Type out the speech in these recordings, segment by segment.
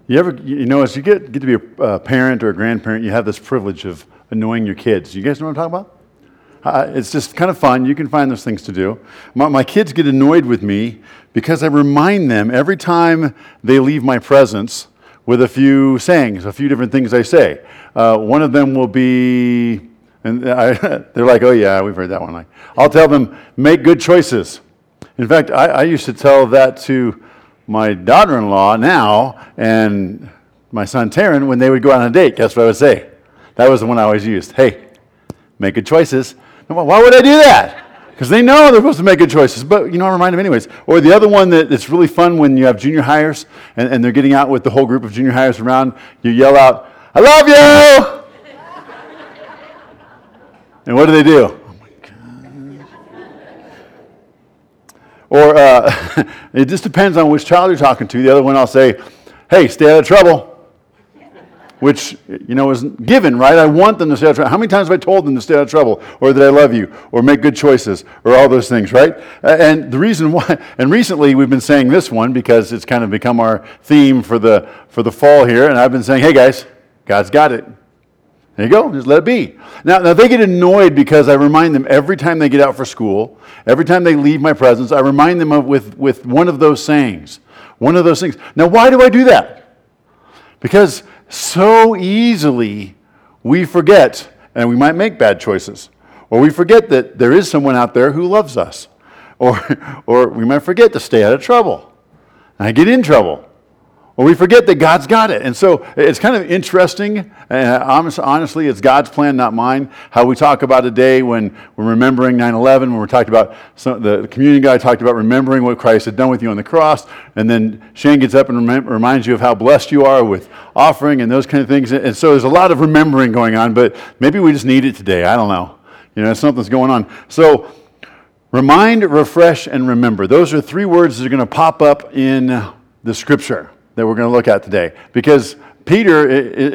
As you get to be a parent or a grandparent, you have this privilege of annoying your kids. You guys know what I'm talking about? It's just kind of fun. You can find those things to do. My kids get annoyed with me because I remind them every time they leave my presence with a few sayings, a few different things I say. One of them will be, they're like, oh yeah, we've heard that one. I'll tell them, make good choices. In fact, I used to tell that to my daughter-in-law now and my son Taryn when they would go out on a date. Guess what I would say? That was the one I always used. Hey, make good choices. Why would I do that? Because they know they're supposed to make good choices. But, I remind them anyways. Or the other one that's really fun when you have junior hires and they're getting out with the whole group of junior hires around, you yell out, I love you! And what do? Oh my God. Or it just depends on which child you're talking to. The other one I'll say, hey, stay out of trouble. Which, is given, right? I want them to stay out of trouble. How many times have I told them to stay out of trouble? Or that I love you? Or make good choices? Or all those things, right? And the reason why, and recently we've been saying this one because it's kind of become our theme for the fall here. And I've been saying, hey guys, God's got it. There you go, just let it be. Now they get annoyed because I remind them every time they get out for school, every time they leave my presence, I remind them with one of those sayings, one of those things. Now why do I do that? Because so easily we forget, and we might make bad choices, or we forget that there is someone out there who loves us, or we might forget to stay out of trouble, and I get in trouble, or we forget that God's got it. And so it's kind of interesting, and honestly, it's God's plan, not mine, how we talk about today when we're remembering 9/11, when we're talking about the community guy talked about remembering what Christ had done with you on the cross, and then Shane gets up and reminds you of how blessed you are with offering and those kind of things. And so there's a lot of remembering going on, but maybe we just need it today. I don't know. Something's going on. So remind, refresh, and remember. Those are three words that are going to pop up in the scripture that we're going to look at today. Because Peter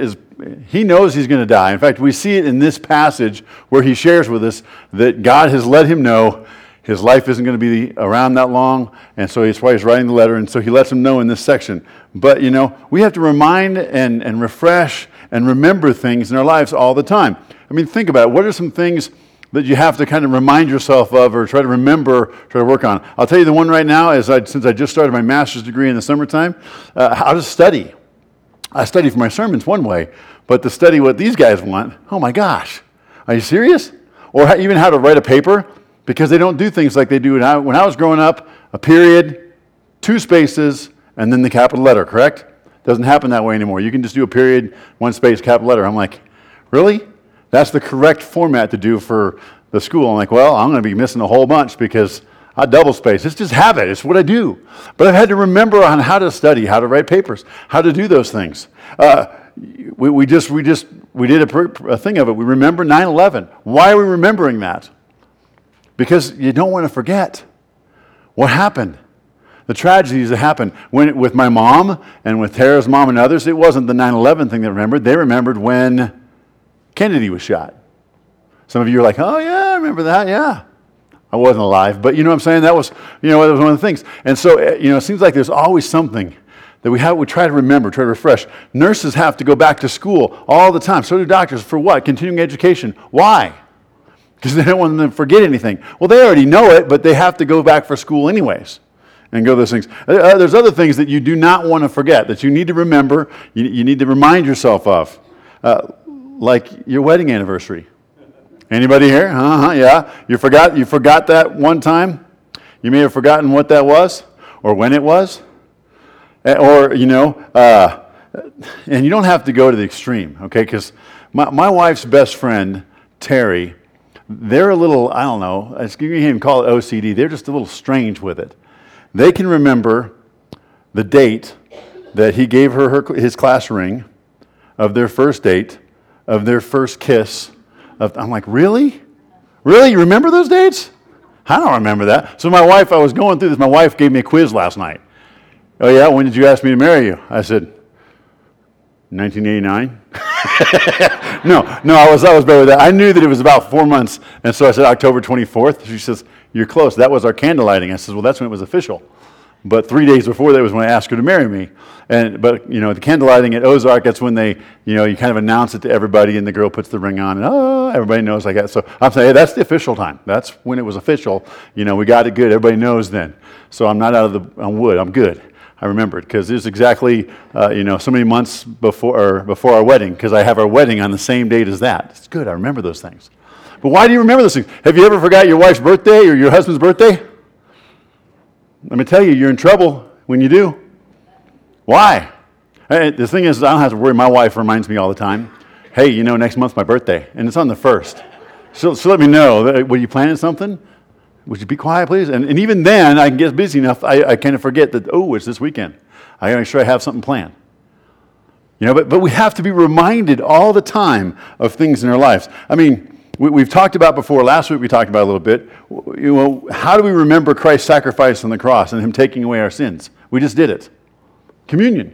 he knows he's going to die. In fact, we see it in this passage where he shares with us that God has let him know his life isn't going to be around that long, and so that's why he's writing the letter, and so he lets him know in this section. But, we have to remind and refresh and remember things in our lives all the time. I mean, think about it. What are some things that you have to kind of remind yourself of or try to remember, try to work on? I'll tell you the one right now, since I just started my master's degree in the summertime, how to study. I study for my sermons one way, but to study what these guys want, oh my gosh, are you serious? Or even how to write a paper, because they don't do things like they do when I was growing up, a period, 2 spaces, and then the capital letter, correct? Doesn't happen that way anymore. You can just do a period, 1 space, capital letter. I'm like, really? That's the correct format to do for the school. I'm like, well, I'm going to be missing a whole bunch because I double space. It's just habit. It's what I do. But I've had to remember on how to study, how to write papers, how to do those things. We did a thing of it. We remember 9/11. Why are we remembering that? Because you don't want to forget what happened. The tragedies that happened. With my mom and with Tara's mom and others, it wasn't the 9/11 thing they remembered. They remembered when Kennedy was shot. Some of you are like, oh yeah, I remember that, yeah. I wasn't alive, but you know what I'm saying? That was one of the things. And so, it seems like there's always something that we try to remember, try to refresh. Nurses have to go back to school all the time. So do doctors. For what? Continuing education. Why? Because they don't want them to forget anything. Well, they already know it, but they have to go back for school anyways and go those things. There's other things that you do not want to forget, that you need to remember, you need to remind yourself of. Like your wedding anniversary. Anybody here? Yeah. You forgot that one time? You may have forgotten what that was or when it was. Or, and you don't have to go to the extreme, okay? Because my wife's best friend, Terry, they're a little, I don't know, you can even call it OCD. They're just a little strange with it. They can remember the date that he gave her his class ring, of their first date, of their first kiss. I'm like, really? Really? You remember those dates? I don't remember that. So I was going through this. My wife gave me a quiz last night. Oh yeah, when did you ask me to marry you? I said, 1989. No, I was better with that. I knew that it was about 4 months, and so I said October 24th. She says, you're close. That was our candle lighting. I said, well, that's when it was official. But 3 days before that was when I asked her to marry me. But the candlelighting at Ozark, that's when they, you kind of announce it to everybody, and the girl puts the ring on, and everybody knows like that. So I'm saying, hey, that's the official time. That's when it was official. We got it good. Everybody knows then. So I'm not out of on wood. I'm good. I remember it because it was exactly, so many months before our wedding, because I have our wedding on the same date as that. It's good. I remember those things. But why do you remember those things? Have you ever forgot your wife's birthday or your husband's birthday? Let me tell you, you're in trouble when you do. Why? The thing is, I don't have to worry. My wife reminds me all the time, hey, next month's my birthday, and it's on the 1st. So let me know. Were you planning something? Would you be quiet, please? And even then, I can get busy enough, I kind of forget that, it's this weekend. I got to make sure I have something planned. But we have to be reminded all the time of things in our lives. I mean, we've talked about before, last week we talked about a little bit, how do we remember Christ's sacrifice on the cross and him taking away our sins? We just did it. Communion.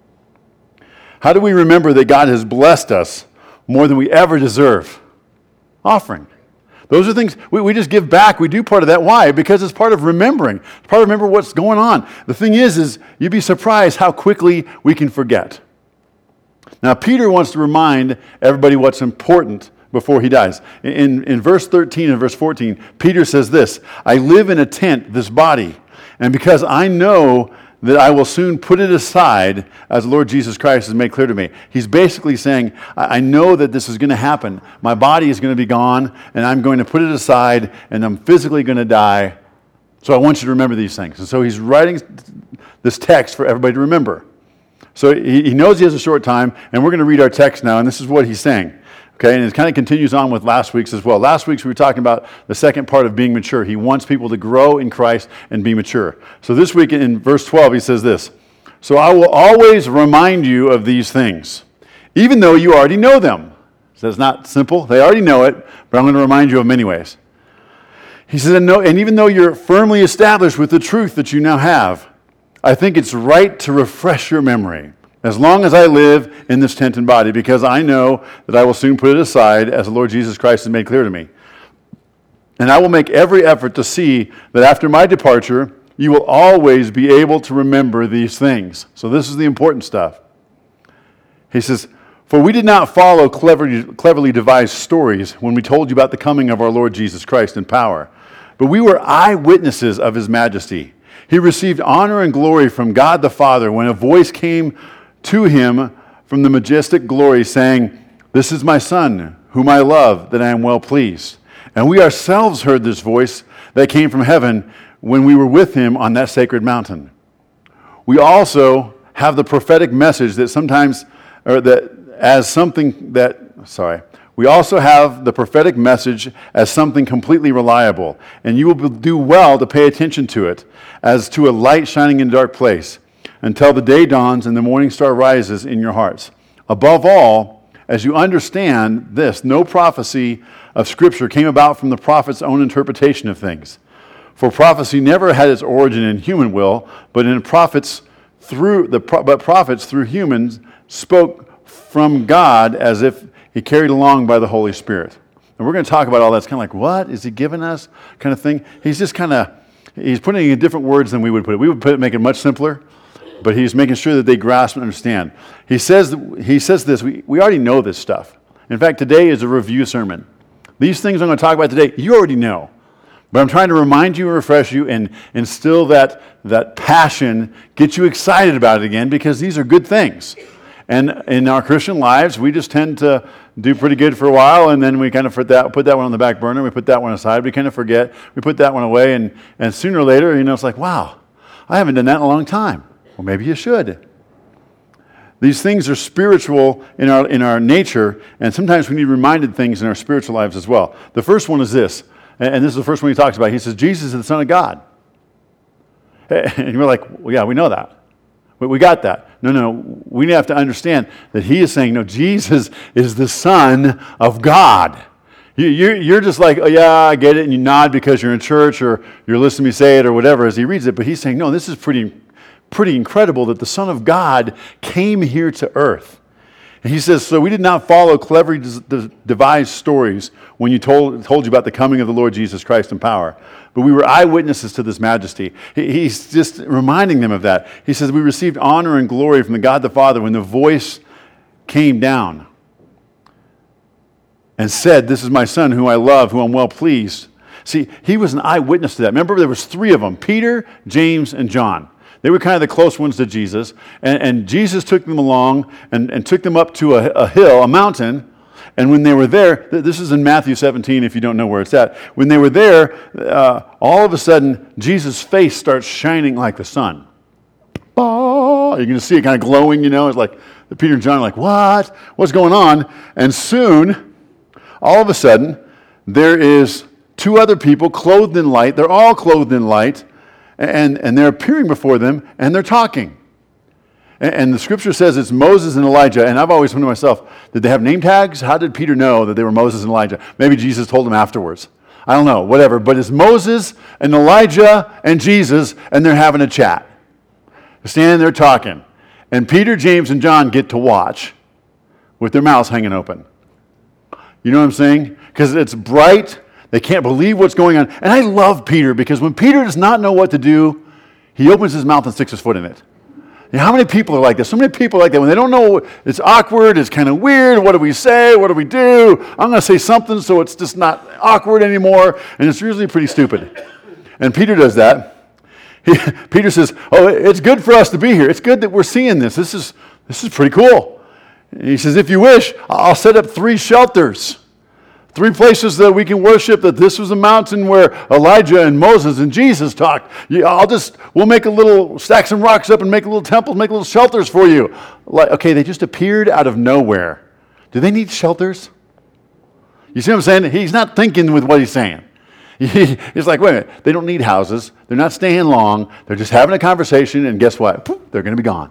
How do we remember that God has blessed us more than we ever deserve? Offering. Those are things, we just give back. We do part of that. Why? Because it's part of remembering. It's part of remember what's going on. The thing is you'd be surprised how quickly we can forget. Now, Peter wants to remind everybody what's important before he dies. In verse 13 and verse 14, Peter says this, I live in a tent, this body, and because I know that I will soon put it aside, as the Lord Jesus Christ has made clear to me. He's basically saying, I know that this is going to happen. My body is going to be gone, and I'm going to put it aside, and I'm physically going to die. So I want you to remember these things. And so he's writing this text for everybody to remember. So he knows he has a short time, and we're going to read our text now, and this is what he's saying. Okay, and it kind of continues on with last week's as well. Last week's we were talking about the second part of being mature. He wants people to grow in Christ and be mature. So this week in verse 12 he says this, so I will always remind you of these things, even though you already know them. So it's not simple. They already know it, but I'm going to remind you of them anyways. He says, and even though you're firmly established with the truth that you now have, I think it's right to refresh your memory. As long as I live in this tent and body, because I know that I will soon put it aside, as the Lord Jesus Christ has made clear to me. And I will make every effort to see that after my departure, you will always be able to remember these things. So this is the important stuff. He says, for we did not follow cleverly devised stories when we told you about the coming of our Lord Jesus Christ in power, but we were eyewitnesses of his majesty. He received honor and glory from God the Father when a voice came to him from the majestic glory, saying, this is my Son, whom I love, that I am well pleased. And we ourselves heard this voice that came from heaven when we were with him on that sacred mountain. We also have the prophetic message we also have the prophetic message as something completely reliable, and you will do well to pay attention to it as to a light shining in a dark place, until the day dawns and the morning star rises in your hearts. Above all, as you understand this, no prophecy of Scripture came about from the prophet's own interpretation of things. For prophecy never had its origin in human will, but prophets through humans spoke from God as if he carried along by the Holy Spirit. And we're going to talk about all that. It's kind of like, what is he giving us? Kind of thing. He's putting it in different words than we would put it. We would make it much simpler. But he's making sure that they grasp and understand. He says this, we already know this stuff. In fact, today is a review sermon. These things I'm going to talk about today, you already know. But I'm trying to remind you and refresh you and instill that passion, get you excited about it again, because these are good things. And in our Christian lives, we just tend to do pretty good for a while, and then we kind of put that one on the back burner, we put that one aside, we kind of forget, we put that one away, and sooner or later, it's like, wow, I haven't done that in a long time. Well, maybe you should. These things are spiritual in our nature, and sometimes we need reminded things in our spiritual lives as well. The first one is this, and this is the first one he talks about. He says, Jesus is the Son of God. And we're like, well, yeah, we know that. We got that. No, we have to understand that he is saying, no, Jesus is the Son of God. You're just like, oh, yeah, I get it, and you nod because you're in church or you're listening to me say it or whatever as he reads it, but he's saying, no, this is pretty incredible that the Son of God came here to earth. He says, so we did not follow cleverly devised stories when you told you about the coming of the Lord Jesus Christ in power, but we were eyewitnesses to this majesty. He's just reminding them of that. He says, we received honor and glory from the God the Father when the voice came down and said, this is my son who I love, who I'm well pleased. See, he was an eyewitness to that. Remember, there was three of them, Peter, James, and John. They were kind of the close ones to Jesus. And Jesus took them along and took them up to a hill, a mountain. And when they were there, this is in Matthew 17 if you don't know where it's at. When they were there, all of a sudden, Jesus' face starts shining like the sun. Oh, you're going to see it kind of glowing, It's like Peter and John are like, what? What's going on? And soon, all of a sudden, there is two other people clothed in light. They're all clothed in light. And they're appearing before them, and they're talking. And the scripture says it's Moses and Elijah. And I've always wondered to myself, did they have name tags? How did Peter know that they were Moses and Elijah? Maybe Jesus told them afterwards. I don't know, whatever. But it's Moses and Elijah and Jesus, and they're having a chat. They're standing there talking. And Peter, James, and John get to watch with their mouths hanging open. You know what I'm saying? Because it's bright. They can't believe what's going on. And I love Peter because when Peter does not know what to do, he opens his mouth and sticks his foot in it. You know, how many people are like this? So many people are like that. When they don't know, it's awkward, it's kind of weird. What do we say? What do we do? I'm going to say something so it's just not awkward anymore. And it's usually pretty stupid. And Peter does that. Peter says, oh, it's good for us to be here. It's good that we're seeing this. This is pretty cool. And he says, if you wish, I'll set up 3 shelters. 3 places that we can worship, that this was a mountain where Elijah and Moses and Jesus talked. We'll make stack some rocks up and make a little temples, make little shelters for you. Okay, they just appeared out of nowhere. Do they need shelters? You see what I'm saying? He's not thinking with what he's saying. He's like, wait a minute, they don't need houses. They're not staying long. They're just having a conversation, and guess what? Poof, they're going to be gone.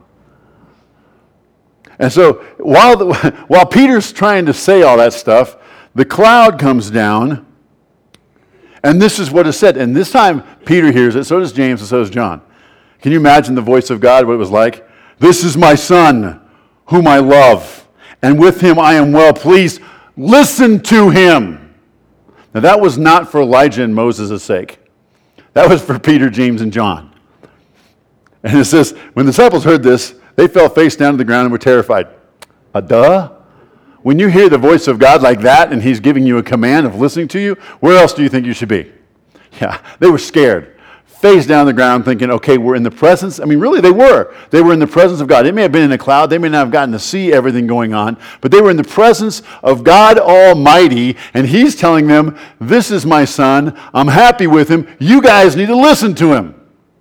And so while Peter's trying to say all that stuff, the cloud comes down, and this is what is said. And this time, Peter hears it, so does James, and so does John. Can you imagine the voice of God, what it was like? This is my son, whom I love, and with him I am well pleased. Listen to him. Now, that was not for Elijah and Moses' sake. That was for Peter, James, and John. And it says, when the disciples heard this, they fell face down to the ground and were terrified. Duh? When you hear the voice of God like that and he's giving you a command of listening to you, where else do you think you should be? Yeah, they were scared. Face down on the ground thinking, okay, we're in the presence. I mean, really, they were. They were in the presence of God. They may have been in a cloud. They may not have gotten to see everything going on, but they were in the presence of God Almighty, and he's telling them, this is my son. I'm happy with him. You guys need to listen to him.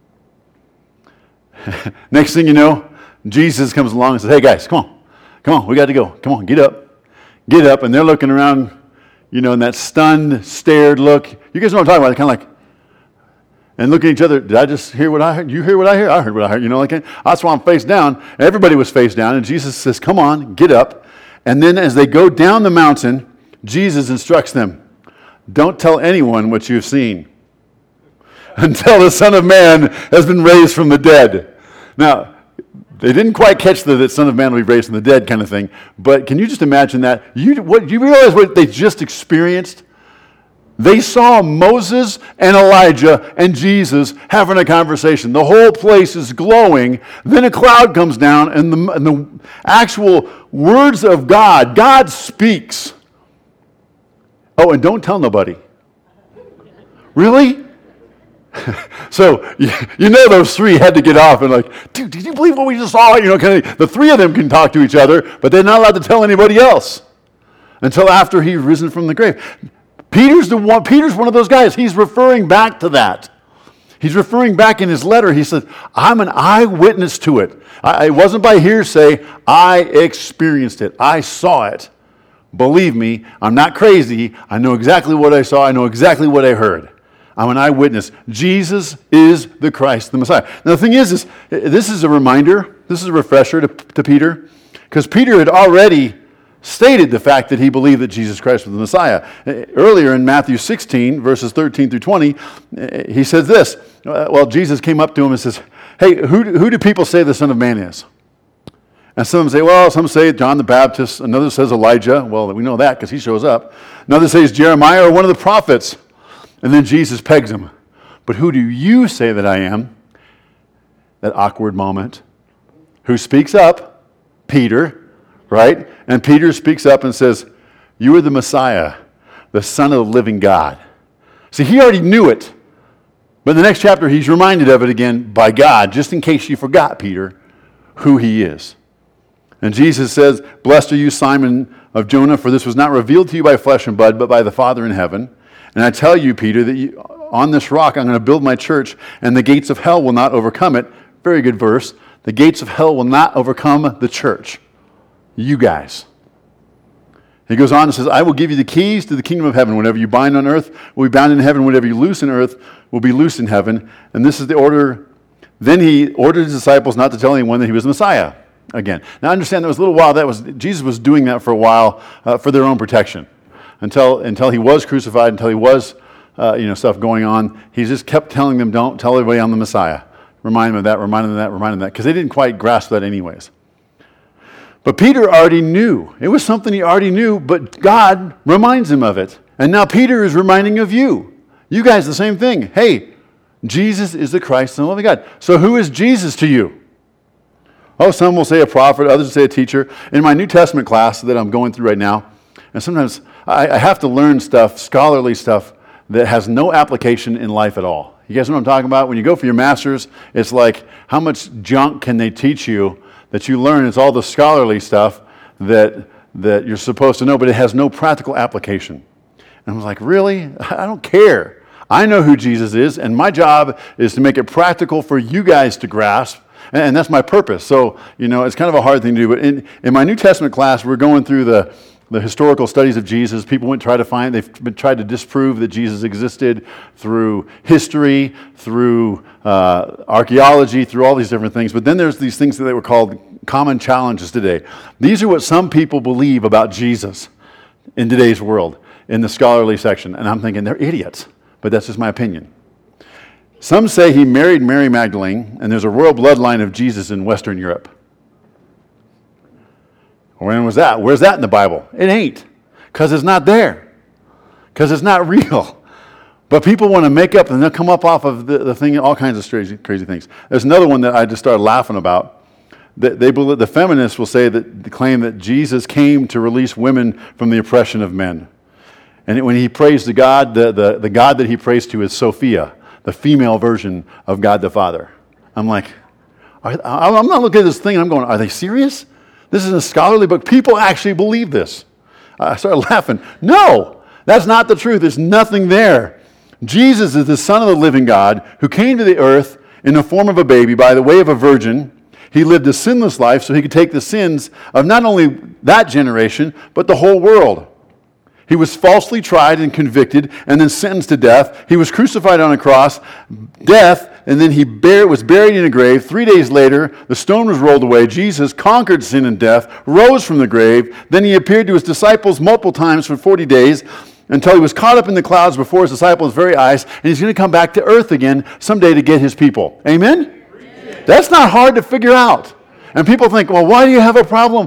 Next thing you know, Jesus comes along and says, hey, guys, come on, we got to go. Come on, get up. Get up, and they're looking around, in that stunned, stared look. You guys know what I'm talking about, kind of like, and looking at each other, did I just hear what I heard? You hear what I hear? I heard what I heard. That's why I'm face down. Everybody was face down, and Jesus says, come on, get up. And then as they go down the mountain, Jesus instructs them, don't tell anyone what you've seen until the Son of Man has been raised from the dead. Now, they didn't quite catch the Son of Man will be raised from the dead kind of thing, but can you just imagine that? You realize what they just experienced? They saw Moses and Elijah and Jesus having a conversation. The whole place is glowing. Then a cloud comes down, and the actual words of God speaks. Oh, and don't tell nobody. Really? So, those 3 had to get off and like, dude, did you believe what we just saw? The 3 of them can talk to each other, but they're not allowed to tell anybody else until after he's risen from the grave. Peter's one of those guys. He's referring back to that. He's referring back in his letter. He said, I'm an eyewitness to it. It wasn't by hearsay. I experienced it. I saw it. Believe me, I'm not crazy. I know exactly what I saw. I know exactly what I heard. I'm an eyewitness. Jesus is the Christ, the Messiah. Now, the thing is this is a reminder, this is a refresher to Peter, because Peter had already stated the fact that he believed that Jesus Christ was the Messiah. Earlier in Matthew 16, verses 13 through 20, he says this. Jesus came up to him and says, hey, who do people say the Son of Man is? And some say John the Baptist, another says Elijah. Well, we know that because he shows up. Another says Jeremiah or one of the prophets. And then Jesus pegs him. But who do you say that I am? That awkward moment. Who speaks up? Peter, right? And Peter speaks up and says, you are the Messiah, the Son of the living God. See, he already knew it. But in the next chapter, he's reminded of it again by God, just in case you forgot, Peter, who he is. And Jesus says, blessed are you, Simon of Jonah, for this was not revealed to you by flesh and blood, but by the Father in heaven. And I tell you, Peter, that on this rock I'm going to build my church, and the gates of hell will not overcome it. Very good verse. The gates of hell will not overcome the church. You guys. He goes on and says, I will give you the keys to the kingdom of heaven. Whatever you bind on earth will be bound in heaven. Whatever you loose in earth will be loosed in heaven. And this is the order. Then he ordered his disciples not to tell anyone that he was the Messiah again. Now understand, there was a little while Jesus was doing that for a while for their own protection. Until he was crucified, until he was stuff going on. He just kept telling them, don't tell everybody I'm the Messiah. Remind them of that, remind them of that, remind them of that. Because they didn't quite grasp that anyways. But Peter already knew. It was something he already knew, but God reminds him of it. And now Peter is reminding of you. You guys, the same thing. Hey, Jesus is the Christ and the living God. So who is Jesus to you? Oh, some will say a prophet, others will say a teacher. In my New Testament class that I'm going through right now, and sometimes I have to learn stuff, scholarly stuff, that has no application in life at all. You guys know what I'm talking about? When you go for your master's, it's like, how much junk can they teach you that you learn? It's all the scholarly stuff that you're supposed to know, but it has no practical application. And I was like, really? I don't care. I know who Jesus is, and my job is to make it practical for you guys to grasp, and that's my purpose. So, it's kind of a hard thing to do, but in my New Testament class, we're going through the historical studies of Jesus. People they've been tried to disprove that Jesus existed through history, through archaeology, through all these different things. But then there's these things that were called common challenges today. These are what some people believe about Jesus in today's world, in the scholarly section. And I'm thinking, they're idiots. But that's just my opinion. Some say he married Mary Magdalene, and there's a royal bloodline of Jesus in Western Europe. When was that? Where's that in the Bible? It ain't. Because it's not there. Because it's not real. But people want to make up, and they'll come up off of the thing, all kinds of crazy things. There's another one that I just started laughing about. They believe, the feminists will claim that Jesus came to release women from the oppression of men. And when he prays to God, the God that he prays to is Sophia, the female version of God the Father. I'm like, I'm not looking at this thing, and I'm going, are they serious? This is a scholarly book. People actually believe this. I started laughing. No, that's not the truth. There's nothing there. Jesus is the Son of the living God who came to the earth in the form of a baby by the way of a virgin. He lived a sinless life so he could take the sins of not only that generation, but the whole world. He was falsely tried and convicted and then sentenced to death. He was crucified on a cross, death, and then he was buried in a grave. 3 days later, the stone was rolled away. Jesus conquered sin and death, rose from the grave. Then he appeared to his disciples multiple times for 40 days until he was caught up in the clouds before his disciples' very eyes, and he's going to come back to earth again someday to get his people. Amen? Amen. That's not hard to figure out. And people think, well, why do you have a problem?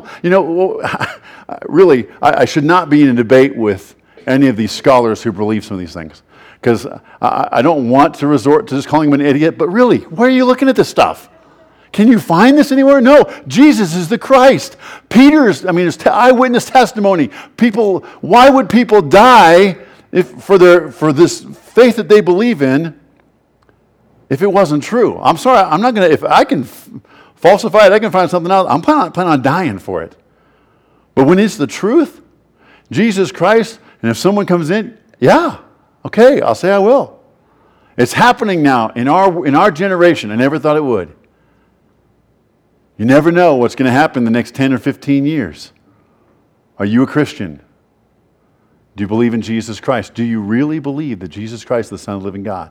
Really, I should not be in a debate with any of these scholars who believe some of these things. Because I don't want to resort to just calling him an idiot, but really, where are you looking at this stuff? Can you find this anywhere? No, Jesus is the Christ. It's eyewitness testimony. Why would people die for this faith that they believe in if it wasn't true? I'm sorry, I'm not going to, if I can falsify it, I can find something else. I'm planning on dying for it. But when it's the truth, Jesus Christ, and if someone comes in, yeah, okay, I'll say I will. It's happening now in our generation. I never thought it would. You never know what's going to happen in the next 10 or 15 years. Are you a Christian? Do you believe in Jesus Christ? Do you really believe that Jesus Christ is the Son of the living God?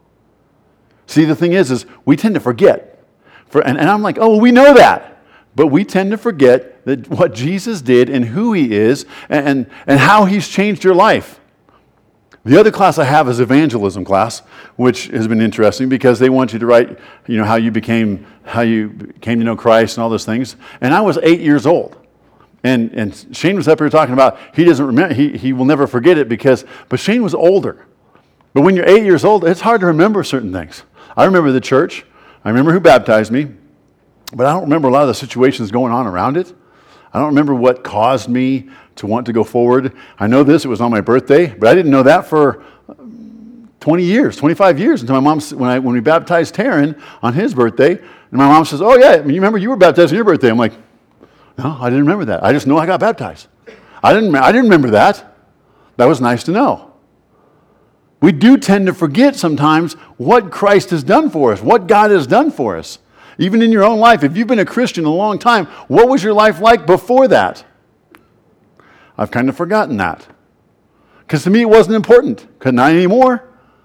See, the thing is we tend to forget. And I'm like, oh, we know that. But we tend to forget that what Jesus did and who he is and how he's changed your life. The other class I have is evangelism class, which has been interesting because they want you to write, how you came to know Christ and all those things. And I was 8 years old. And Shane was up here talking about he doesn't remember, he will never forget it but Shane was older. But when you're 8 years old, it's hard to remember certain things. I remember the church. I remember who baptized me. But I don't remember a lot of the situations going on around it. I don't remember what caused me to want to go forward. I know this, it was on my birthday, but I didn't know that for 20 years, 25 years until my mom, when we baptized Taryn on his birthday, and my mom says, oh yeah, you remember you were baptized on your birthday. I'm like, no, I didn't remember that. I just know I got baptized. I didn't remember that. That was nice to know. We do tend to forget sometimes what Christ has done for us, what God has done for us. Even in your own life, if you've been a Christian a long time, what was your life like before that? I've kind of forgotten that. Because to me it wasn't important. Not anymore.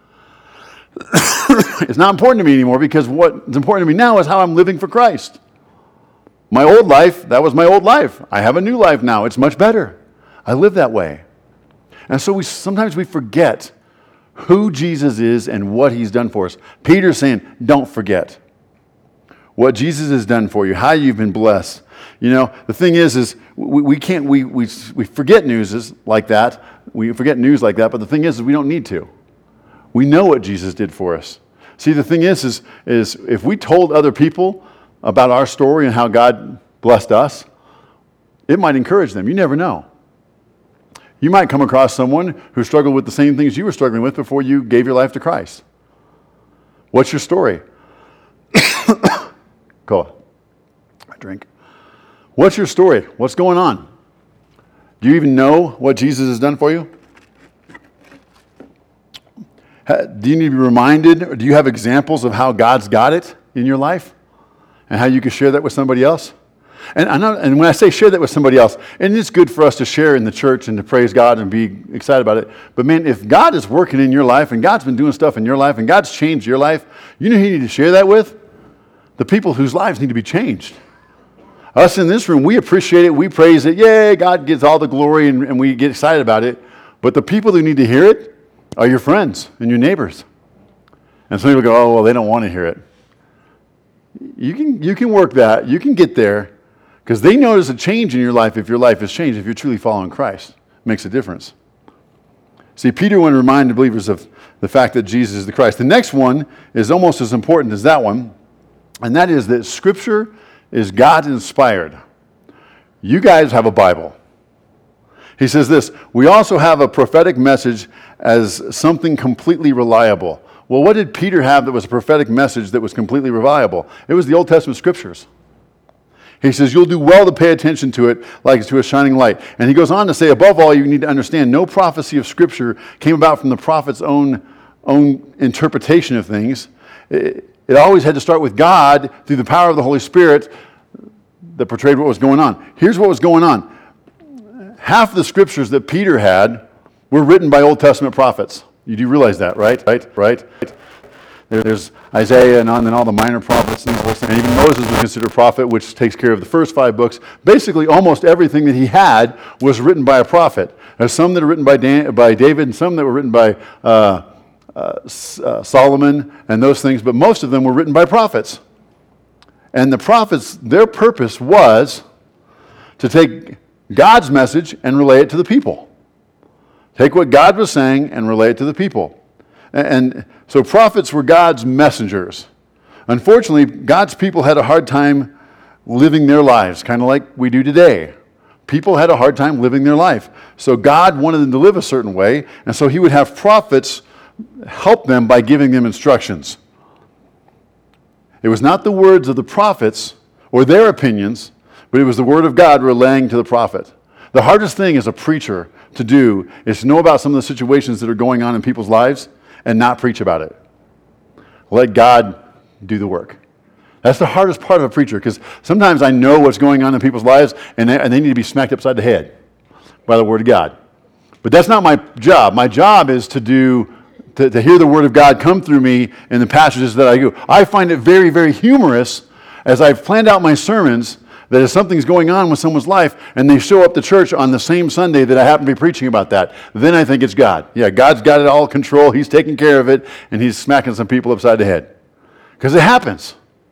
It's not important to me anymore because what's important to me now is how I'm living for Christ. My old life, that was my old life. I have a new life now. It's much better. I live that way. And so sometimes we forget who Jesus is and what he's done for us. Peter's saying, don't forget what Jesus has done for you, how you've been blessed. The thing is we forget news like that. We forget news like that, but the thing is we don't need to. We know what Jesus did for us. See, the thing is if we told other people about our story and how God blessed us, it might encourage them. You never know. You might come across someone who struggled with the same things you were struggling with before you gave your life to Christ. What's your story? Go. I drink. What's your story? What's going on? Do you even know what Jesus has done for you? Do you need to be reminded, or do you have examples of how God's got it in your life? And how you can share that with somebody else? And when I say share that with somebody else, and it's good for us to share in the church and to praise God and be excited about it. But man, if God is working in your life and God's been doing stuff in your life and God's changed your life, you know who you need to share that with? The people whose lives need to be changed. Us in this room, we appreciate it, we praise it. Yay, God gets all the glory and we get excited about it. But the people who need to hear it are your friends and your neighbors. And some people go, oh, well, they don't want to hear it. You can work that. You can get there because they notice a change in your life if your life has changed, if you're truly following Christ. It makes a difference. See, Peter wanted to remind the believers of the fact that Jesus is the Christ. The next one is almost as important as that one, and that is that Scripture is God-inspired. You guys have a Bible. He says this, we also have a prophetic message as something completely reliable. Well, what did Peter have that was a prophetic message that was completely reliable? It was the Old Testament Scriptures. He says, you'll do well to pay attention to it like to a shining light. And he goes on to say, above all, you need to understand no prophecy of Scripture came about from the prophet's own interpretation of things. It always had to start with God through the power of the Holy Spirit that portrayed what was going on. Here's what was going on. Half the scriptures that Peter had were written by Old Testament prophets. You do realize that, right? Right? There's Isaiah and then all the minor prophets and even Moses was considered a prophet, which takes care of the first 5 books. Basically, almost everything that he had was written by a prophet. There's some that are written by David and some that were written by Solomon and those things, but most of them were written by prophets. And the prophets, their purpose was to take God's message and relay it to the people. Take what God was saying and relay it to the people. And so prophets were God's messengers. Unfortunately, God's people had a hard time living their lives, kind of like we do today. People had a hard time living their life. So God wanted them to live a certain way, and so he would have prophets help them by giving them instructions. It was not the words of the prophets or their opinions, but it was the word of God relaying to the prophet. The hardest thing as a preacher to do is to know about some of the situations that are going on in people's lives and not preach about it. Let God do the work. That's the hardest part of a preacher, because sometimes I know what's going on in people's lives and they need to be smacked upside the head by the word of God. But that's not my job. My job is to hear the word of God come through me in the passages that I do. I find it very, very humorous as I've planned out my sermons That if something's going on with someone's life and they show up to church on the same Sunday that I happen to be preaching about that, then I think it's God. Yeah, God's got it all control. He's taking care of it, and he's smacking some people upside the head. Because it happens.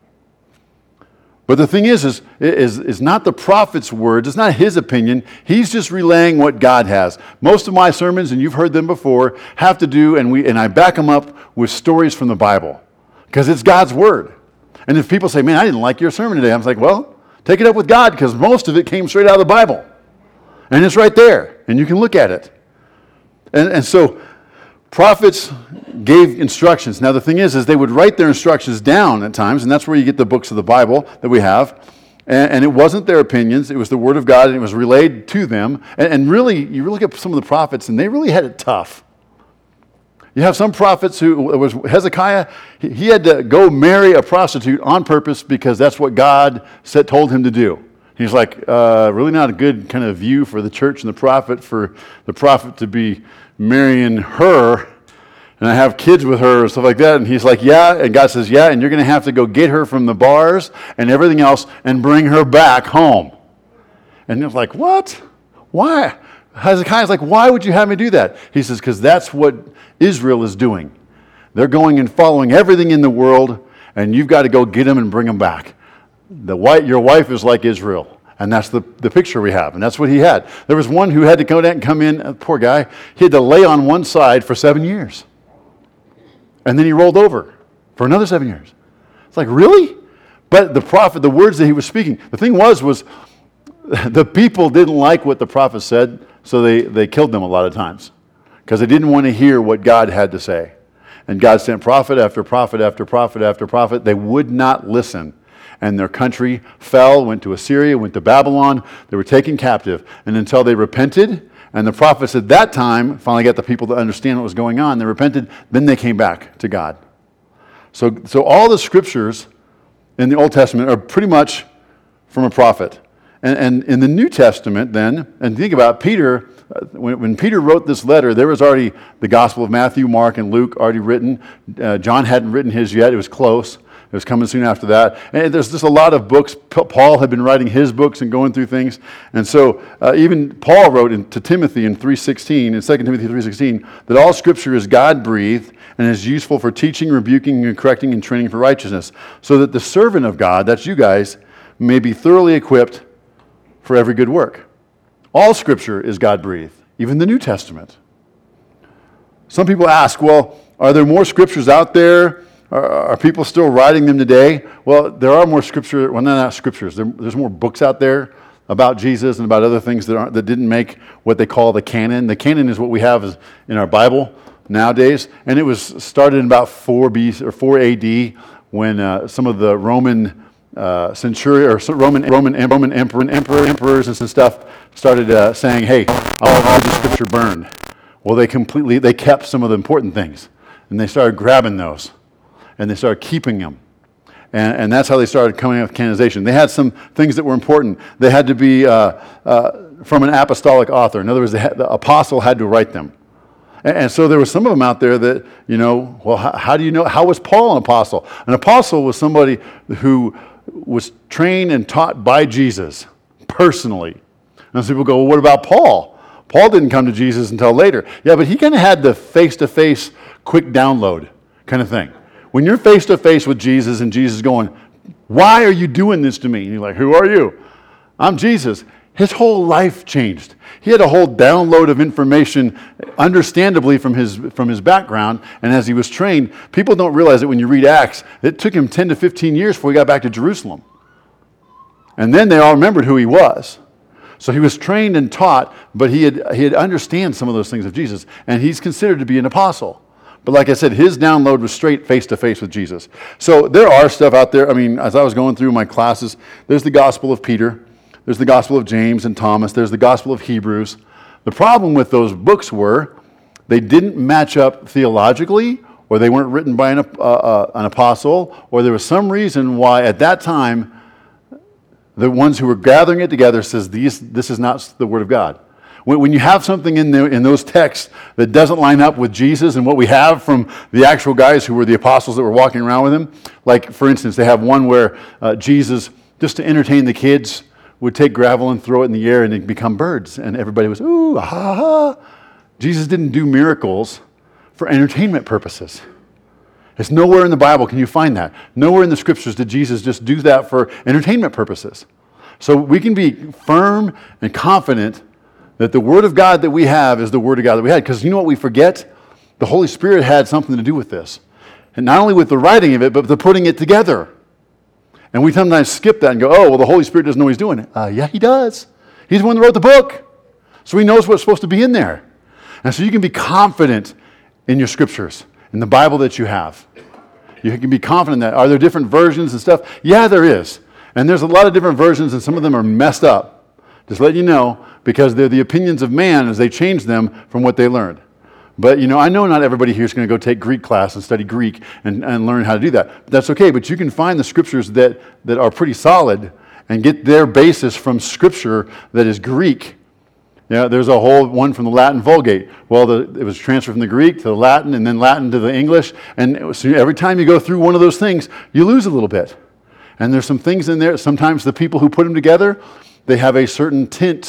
But the thing is not the prophet's words. It's not his opinion. He's just relaying what God has. Most of my sermons, and you've heard them before, have to do, and I back them up with stories from the Bible. Because it's God's word. And if people say, man, I didn't like your sermon today, I'm like, well, take it up with God, because most of it came straight out of the Bible. And it's right there, and you can look at it. And so prophets gave instructions. Now the thing is they would write their instructions down at times, and that's where you get the books of the Bible that we have. And it wasn't their opinions, it was the Word of God, and it was relayed to them. And really, you look at some of the prophets, and they really had it tough. You have some prophets who, it was Hezekiah, he had to go marry a prostitute on purpose because that's what God told him to do. He's like, really not a good kind of view for the church and for the prophet to be marrying her and I have kids with her and stuff like that. And he's like, yeah. And God says, yeah, and you're going to have to go get her from the bars and everything else and bring her back home. And he's like, what? Why? Hezekiah's like, why would you have me do that? He says, because that's what Israel is doing. They're going and following everything in the world, and you've got to go get them and bring them back. Your wife is like Israel. And that's the picture we have. And that's what he had. There was one who had to come in, poor guy, he had to lay on one side for 7 years. And then he rolled over for another 7 years. It's like, really? But the prophet, the words that he was speaking, the thing was the people didn't like what the prophet said, so they killed them a lot of times. Because they didn't want to hear what God had to say. And God sent prophet after prophet after prophet after prophet. They would not listen. And their country fell, went to Assyria, went to Babylon. They were taken captive. And until they repented, and the prophets at that time finally got the people to understand what was going on, they repented, then they came back to God. So all the scriptures in the Old Testament are pretty much from a prophet. And in the New Testament then, and think about Peter, when Peter wrote this letter, there was already the Gospel of Matthew, Mark, and Luke already written. John hadn't written his yet. It was close. It was coming soon after that. And there's just a lot of books. Paul had been writing his books and going through things. And so even Paul wrote to Timothy in 3:16, in 2 Timothy 3:16, that all Scripture is God-breathed and is useful for teaching, rebuking, and correcting, and training for righteousness, so that the servant of God, that's you guys, may be thoroughly equipped for every good work. All Scripture is God-breathed, even the New Testament. Some people ask, well, are there more Scriptures out there? Are people still writing them today? Well, there are more Scripture. Well, not Scriptures. There's more books out there about Jesus and about other things that didn't make what they call the canon. The canon is what we have in our Bible nowadays, and it was started in about 4 BC or 4 AD when some of the Roman centurion or Roman emperors and stuff started saying, "Hey, I'll have the Scripture burned." Well, they kept some of the important things, and they started grabbing those, and they started keeping them, and that's how they started coming up with canonization. They had some things that were important. They had to be from an apostolic author. In other words, the apostle had to write them. And so there were some of them out there that, well, how do you know? How was Paul an apostle? An apostle was somebody who was trained and taught by Jesus personally. And some people go, well, what about Paul? Paul didn't come to Jesus until later. Yeah, but he kind of had the face-to-face quick download kind of thing. When you're face-to-face with Jesus and Jesus is going, why are you doing this to me? And you're like, who are you? I'm Jesus. His whole life changed. He had a whole download of information, understandably from his background, and as he was trained, people don't realize that when you read Acts, it took him 10 to 15 years before he got back to Jerusalem. And then they all remembered who he was. So he was trained and taught, but he had understand some of those things of Jesus, and he's considered to be an apostle. But like I said, his download was straight face-to-face with Jesus. So there are stuff out there. I mean, as I was going through my classes, there's the Gospel of Peter. There's the Gospel of James and Thomas. There's the Gospel of Hebrews. The problem with those books were they didn't match up theologically, or they weren't written by an apostle, or there was some reason why at that time the ones who were gathering it together says this is not the Word of God. When you have something in those texts that doesn't line up with Jesus and what we have from the actual guys who were the apostles that were walking around with him, like for instance, they have one where Jesus just to entertain the kids, would take gravel and throw it in the air and it'd become birds. And everybody was, ooh, ha, ha. Jesus didn't do miracles for entertainment purposes. It's nowhere in the Bible can you find that. Nowhere in the scriptures did Jesus just do that for entertainment purposes. So we can be firm and confident that the Word of God that we have is the Word of God that we had. Because you know what we forget? The Holy Spirit had something to do with this. And not only with the writing of it, but the putting it together. And we sometimes skip that and go, oh, well, the Holy Spirit doesn't know what he's doing. Yeah, he does. He's the one that wrote the book. So he knows what's supposed to be in there. And so you can be confident in your scriptures, in the Bible that you have. You can be confident that. Are there different versions and stuff? Yeah, there is. And there's a lot of different versions, and some of them are messed up. Just let you know, because they're the opinions of man as they change them from what they learned. But, I know not everybody here is going to go take Greek class and study Greek and learn how to do that. But that's okay. But you can find the scriptures that are pretty solid and get their basis from scripture that is Greek. Yeah, there's a whole one from the Latin Vulgate. Well, it was transferred from the Greek to the Latin and then Latin to the English. And so every time you go through one of those things, you lose a little bit. And there's some things in there. Sometimes the people who put them together, they have a certain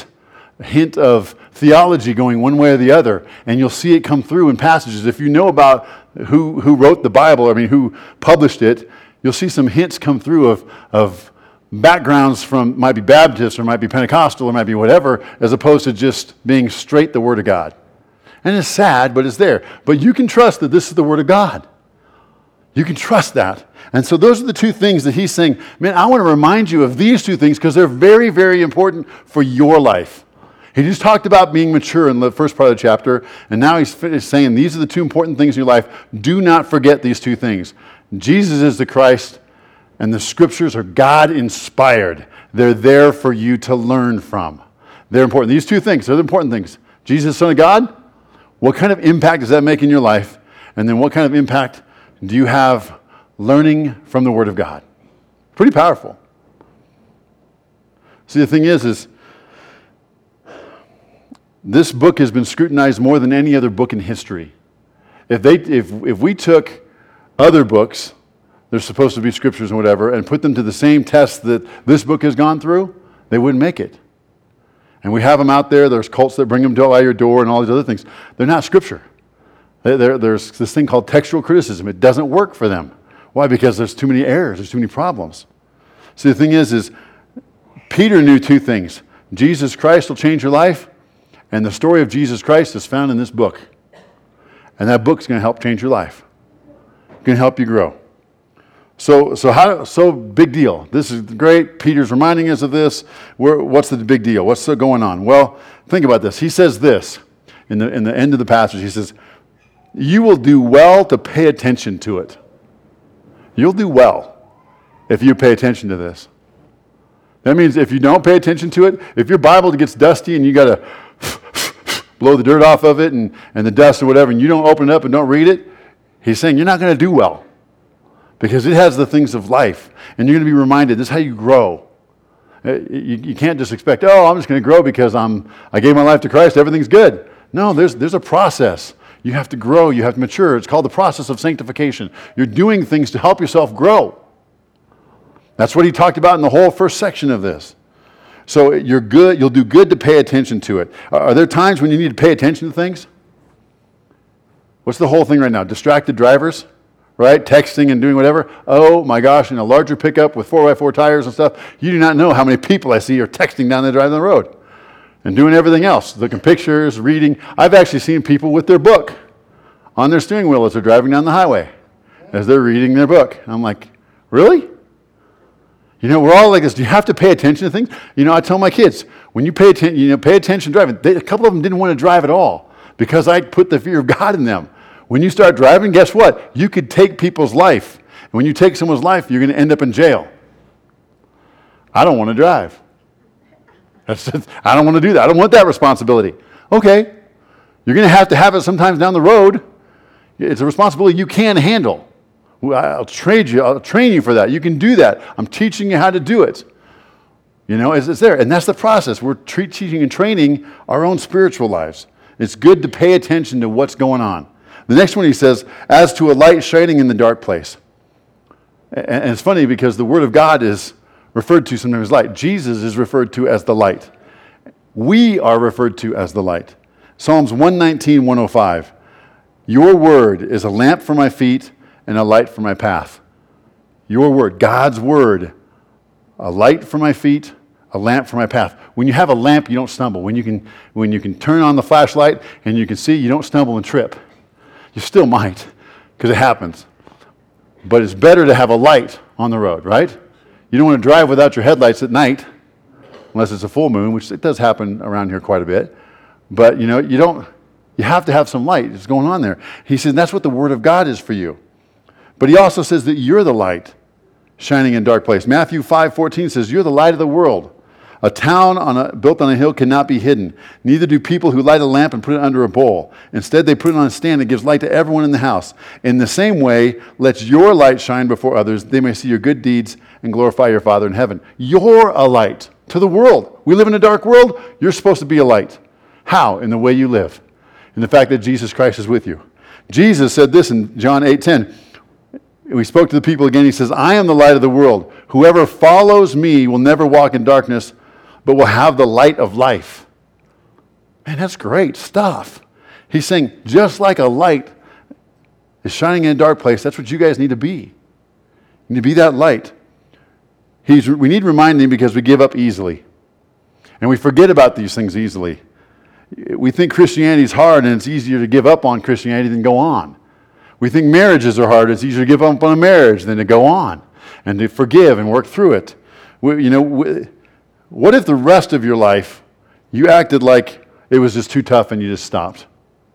hint of theology going one way or the other, and you'll see it come through in passages. If you know about who wrote the Bible, who published it, you'll see some hints come through of backgrounds from, might be Baptist or might be Pentecostal or might be whatever, as opposed to just being straight the Word of God. And it's sad, but it's there. But you can trust that this is the Word of God. You can trust that. And so those are the two things that he's saying, man, I want to remind you of these two things because they're very, very important for your life. He just talked about being mature in the first part of the chapter, and now he's saying these are the two important things in your life. Do not forget these two things. Jesus is the Christ, and the scriptures are God-inspired. They're there for you to learn from. They're important. These two things, they're the important things. Jesus, Son of God, what kind of impact does that make in your life? And then what kind of impact do you have learning from the Word of God? Pretty powerful. See, the thing is this book has been scrutinized more than any other book in history. If we took other books, they're supposed to be scriptures and whatever, and put them to the same test that this book has gone through, they wouldn't make it. And we have them out there. There's cults that bring them to your door and all these other things. They're not scripture. There's this thing called textual criticism. It doesn't work for them. Why? Because there's too many errors. There's too many problems. See, the thing is Peter knew two things. Jesus Christ will change your life, and the story of Jesus Christ is found in this book. And that book's going to help change your life. It's going to help you grow. So big deal. This is great. Peter's reminding us of this. What's the big deal? What's going on? Well, think about this. He says this in the end of the passage. He says, you will do well to pay attention to it. You'll do well if you pay attention to this. That means if you don't pay attention to it, if your Bible gets dusty and you got to blow the dirt off of it and the dust or whatever, and you don't open it up and don't read it, he's saying you're not going to do well because it has the things of life. And you're going to be reminded, this is how you grow. You can't just expect, I'm just going to grow because I gave my life to Christ, everything's good. No, there's a process. You have to grow. You have to mature. It's called the process of sanctification. You're doing things to help yourself grow. That's what he talked about in the whole first section of this. So you're good. You'll do good to pay attention to it. Are there times when you need to pay attention to things? What's the whole thing right now? Distracted drivers, right? Texting and doing whatever. Oh my gosh, in a larger pickup with 4x4 tires and stuff, you do not know how many people I see are texting down the drive on the road. And doing everything else, looking pictures, reading. I've actually seen people with their book on their steering wheel as they're driving down the highway, as they're reading their book. I'm like, really? We're all like this. Do you have to pay attention to things? I tell my kids, when you pay attention, pay attention driving. A couple of them didn't want to drive at all because I put the fear of God in them. When you start driving, guess what? You could take people's life. And when you take someone's life, you're going to end up in jail. I don't want to drive. I don't want to do that. I don't want that responsibility. Okay. You're going to have it sometimes down the road. It's a responsibility you can handle. I'll train you for that. You can do that. I'm teaching you how to do it. It's there. And that's the process. We're teaching and training our own spiritual lives. It's good to pay attention to what's going on. The next one he says, as to a light shining in the dark place. And it's funny because the Word of God is referred to sometimes as light. Jesus is referred to as the light. We are referred to as the light. Psalms 119, 105. Your word is a lamp for my feet and a light for my path. Your word, God's word, a light for my feet, a lamp for my path. When you have a lamp, you don't stumble. When you can turn on the flashlight and you can see, you don't stumble and trip. You still might, because it happens. But it's better to have a light on the road, right? You don't want to drive without your headlights at night, unless it's a full moon, which it does happen around here quite a bit. But you have to have some light that's going on there. He says that's what the Word of God is for you. But he also says that you're the light shining in a dark place. Matthew 5:14 says, you're the light of the world. A town built on a hill cannot be hidden. Neither do people who light a lamp and put it under a bowl. Instead, they put it on a stand that gives light to everyone in the house. In the same way, let your light shine before others. They may see your good deeds and glorify your Father in heaven. You're a light to the world. We live in a dark world. You're supposed to be a light. How? In the way you live. In the fact that Jesus Christ is with you. Jesus said this in John 8:10. We spoke to the people again. He says, I am the light of the world. Whoever follows me will never walk in darkness, but will have the light of life. Man, that's great stuff. He's saying, just like a light is shining in a dark place, that's what you guys need to be. You need to be that light. We need reminding because we give up easily. And we forget about these things easily. We think Christianity is hard and it's easier to give up on Christianity than go on. We think marriages are hard. It's easier to give up on a marriage than to go on and to forgive and work through it. What if the rest of your life you acted like it was just too tough and you just stopped?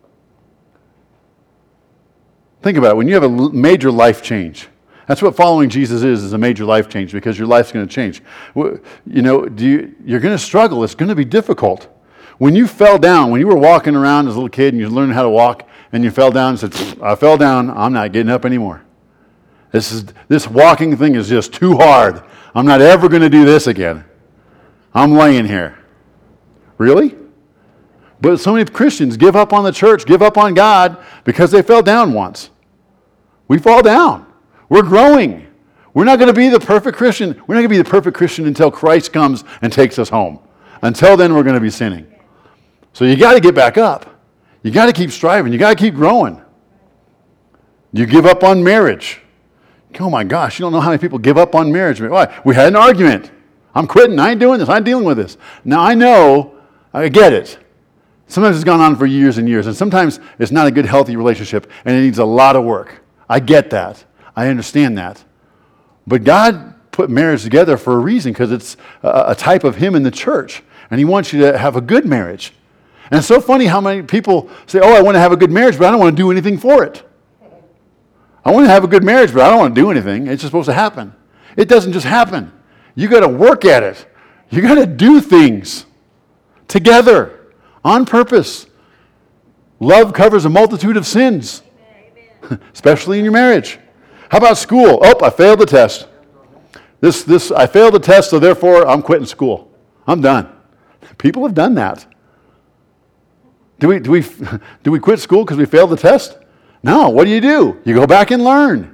Think about it. When you have a major life change, that's what following Jesus is a major life change because your life's going to change. You're going to struggle. It's going to be difficult. When you fell down, when you were walking around as a little kid and you learned how to walk, and you fell down and said, I fell down, I'm not getting up anymore. This walking thing is just too hard. I'm not ever going to do this again. I'm laying here. Really? But so many Christians give up on the church, give up on God, because they fell down once. We fall down. We're growing. We're not going to be the perfect Christian. We're not going to be the perfect Christian until Christ comes and takes us home. Until then, we're going to be sinning. So you got to get back up. You got to keep striving. You got to keep growing. You give up on marriage. Oh my gosh, you don't know how many people give up on marriage. Why? We had an argument. I'm quitting. I ain't doing this. I'm dealing with this. Now I know, I get it. Sometimes it's gone on for years and years, and sometimes it's not a good, healthy relationship, and it needs a lot of work. I get that. I understand that. But God put marriage together for a reason, because it's a type of Him in the church, and He wants you to have a good marriage. And it's so funny how many people say, I want to have a good marriage, but I don't want to do anything for it. I want to have a good marriage, but I don't want to do anything. It's just supposed to happen. It doesn't just happen. You got to work at it. You got to do things together, on purpose. Love covers a multitude of sins, especially in your marriage. How about school? I failed the test. I failed the test, so therefore I'm quitting school. I'm done. People have done that. Do we quit school because we failed the test? No. What do? You go back and learn.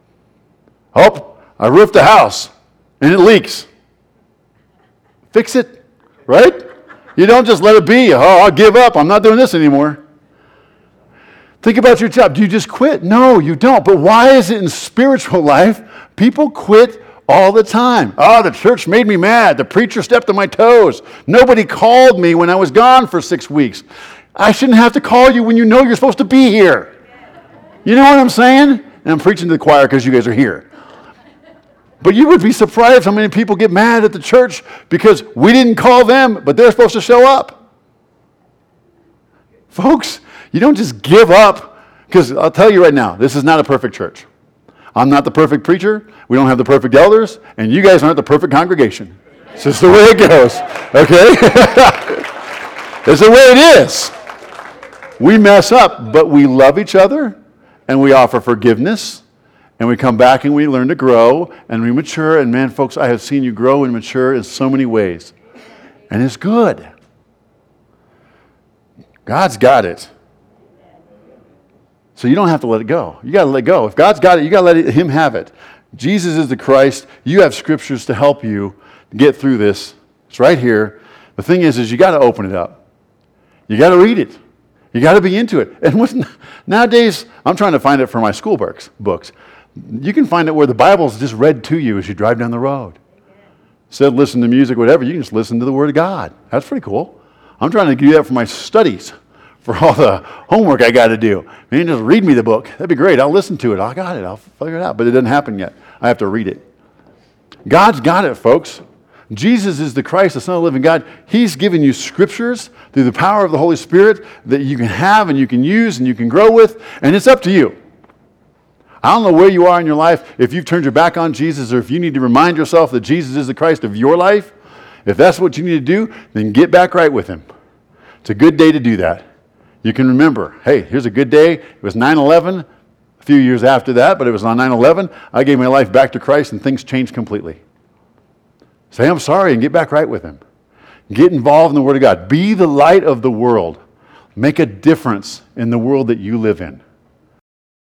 I roofed the house and it leaks. Fix it, right? You don't just let it be. I'll give up. I'm not doing this anymore. Think about your job. Do you just quit? No, you don't. But why is it in spiritual life people quit all the time? The church made me mad. The preacher stepped on my toes. Nobody called me when I was gone for 6 weeks. I shouldn't have to call you when you know you're supposed to be here. You know what I'm saying? And I'm preaching to the choir because you guys are here. But you would be surprised how many people get mad at the church because we didn't call them, but they're supposed to show up. Folks, you don't just give up, because I'll tell you right now, this is not a perfect church. I'm not the perfect preacher. We don't have the perfect elders, and you guys aren't the perfect congregation. It's just the way it goes, okay? It's the way it is. We mess up, but we love each other, and we offer forgiveness, and we come back and we learn to grow, and we mature. And man, folks, I have seen you grow and mature in so many ways. And it's good. God's got it. So you don't have to let it go. You got to let go. If God's got it, you got to let Him have it. Jesus is the Christ. You have scriptures to help you get through this. It's right here. The thing is you got to open it up. You got to read it. You got to be into it. And nowadays, I'm trying to find it for my school books. You can find it where the Bible's just read to you as you drive down the road. Instead of listening to music, whatever, you can just listen to the Word of God. That's pretty cool. I'm trying to do that for my studies, for all the homework I got to do. Man, just read me the book. That'd be great. I'll listen to it. I got it. I'll figure it out. But it doesn't happen yet. I have to read it. God's got it, folks. Jesus is the Christ, the Son of the living God. He's given you scriptures through the power of the Holy Spirit that you can have and you can use and you can grow with, and it's up to you. I don't know where you are in your life, if you've turned your back on Jesus or if you need to remind yourself that Jesus is the Christ of your life. If that's what you need to do, then get back right with Him. It's a good day to do that. You can remember, hey, here's a good day. It was 9/11, a few years after that, but it was on 9/11. I gave my life back to Christ and things changed completely. Say, I'm sorry, and get back right with Him. Get involved in the Word of God. Be the light of the world. Make a difference in the world that you live in.